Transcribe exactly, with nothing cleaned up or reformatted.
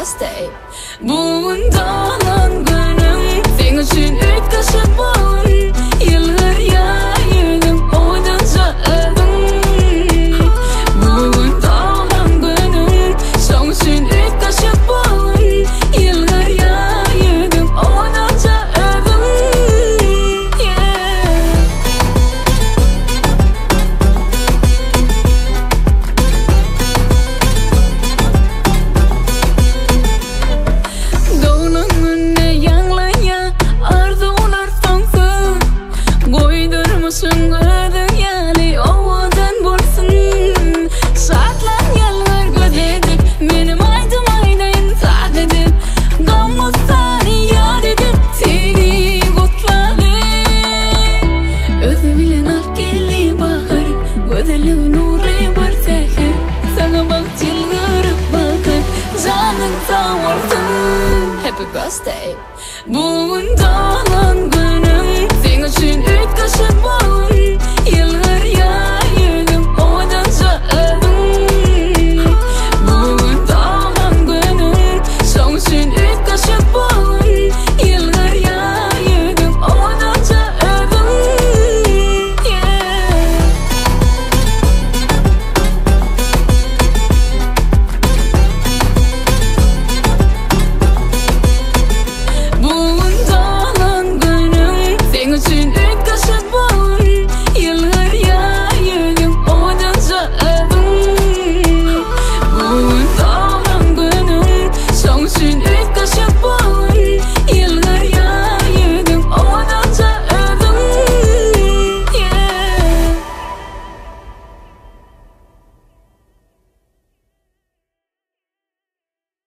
birthday. Bundan günüm senin için ilk kaşık balın. Yıllar yayıldım oyunca öldüm. Bundan günüm senin için ilk kaşık balın. Yıllar yayıldım oyunca öldüm. Sungguh yali ovadan bolsun. Saatlar yıllar gözledik benim aydım aydayn saat edip. Gamuzsani yad edip seni kutladım. Özü bilen akıllı bakır, gözeli nuri bir seher. Sana bak çılgırıp bakır, canın sağ olsun. Happy birthday. Bundan günüm senin için ilk kaşık balın.